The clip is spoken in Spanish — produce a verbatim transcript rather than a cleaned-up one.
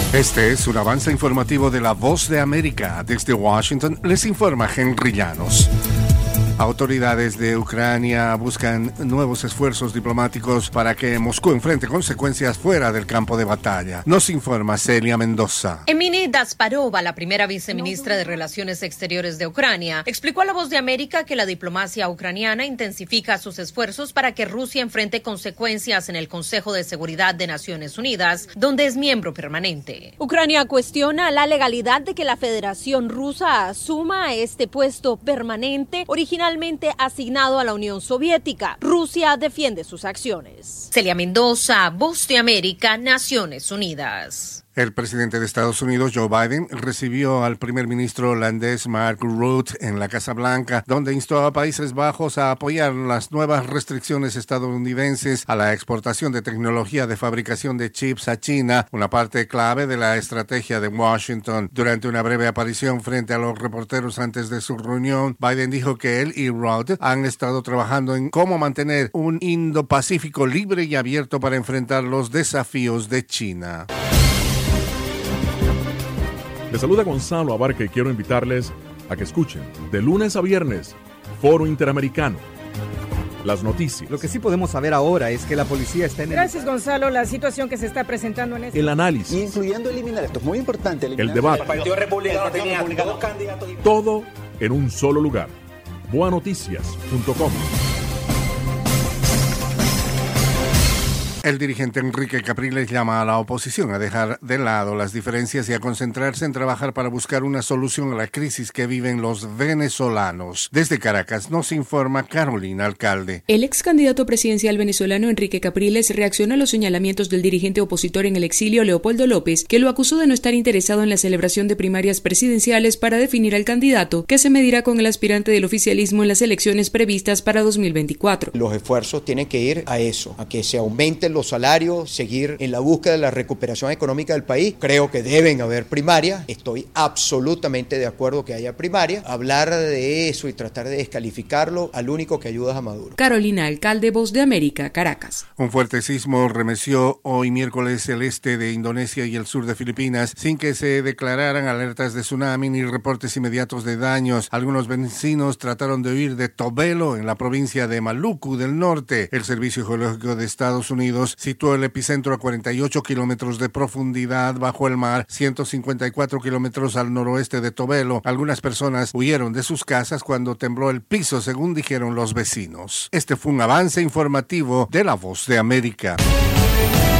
Este es un avance informativo de La Voz de América. Desde Washington les informa Henry Llanos. Autoridades de Ucrania buscan nuevos esfuerzos diplomáticos para que Moscú enfrente consecuencias fuera del campo de batalla. Nos informa Celia Mendoza. Emini Dasparova, la primera viceministra de Relaciones Exteriores de Ucrania, explicó a La Voz de América que la diplomacia ucraniana intensifica sus esfuerzos para que Rusia enfrente consecuencias en el Consejo de Seguridad de Naciones Unidas, donde es miembro permanente. Ucrania cuestiona la legalidad de que la Federación Rusa asuma este puesto permanente originalmente asignado a la Unión Soviética. Rusia defiende sus acciones. Celia Mendoza, Voz de América, Naciones Unidas. El presidente de Estados Unidos, Joe Biden, recibió al primer ministro holandés Mark Rutte en la Casa Blanca, donde instó a Países Bajos a apoyar las nuevas restricciones estadounidenses a la exportación de tecnología de fabricación de chips a China, una parte clave de la estrategia de Washington. Durante una breve aparición frente a los reporteros antes de su reunión, Biden dijo que él y Rutte han estado trabajando en cómo mantener un Indo-Pacífico libre y abierto para enfrentar los desafíos de China. Les saluda Gonzalo Abarca y quiero invitarles a que escuchen de lunes a viernes Foro Interamericano. Las noticias. Lo que sí podemos saber ahora es que la policía está en el... Gracias, Gonzalo. La situación que se está presentando en este... El análisis. Incluyendo eliminar, esto es muy importante. El debate. El Partido Republicano tenía dos candidatos. Todo en un solo lugar. boa noticias punto com. El dirigente Enrique Capriles llama a la oposición a dejar de lado las diferencias y a concentrarse en trabajar para buscar una solución a la crisis que viven los venezolanos. Desde Caracas nos informa Carolina Alcalde. El ex candidato presidencial venezolano Enrique Capriles reacciona a los señalamientos del dirigente opositor en el exilio Leopoldo López, que lo acusó de no estar interesado en la celebración de primarias presidenciales para definir al candidato, que se medirá con el aspirante del oficialismo en las elecciones previstas para dos mil veinticuatro. Los esfuerzos tienen que ir a eso, a que se aumenten los salarios, seguir en la búsqueda de la recuperación económica del país. Creo que deben haber primarias, estoy absolutamente de acuerdo que haya primarias. Hablar de eso y tratar de descalificarlo, al único que ayuda es a Maduro. Carolina Alcalde, Voz de América, Caracas. Un fuerte sismo remeció hoy miércoles el este de Indonesia y el sur de Filipinas sin que se declararan alertas de tsunami ni reportes inmediatos de daños. Algunos vecinos trataron de huir de Tobelo en la provincia de Maluku del norte. El Servicio Geológico de Estados Unidos situó el epicentro a cuarenta y ocho kilómetros de profundidad bajo el mar, ciento cincuenta y cuatro kilómetros al noroeste de Tobelo. Algunas personas huyeron de sus casas cuando tembló el piso, según dijeron los vecinos. Este fue un avance informativo de La Voz de América.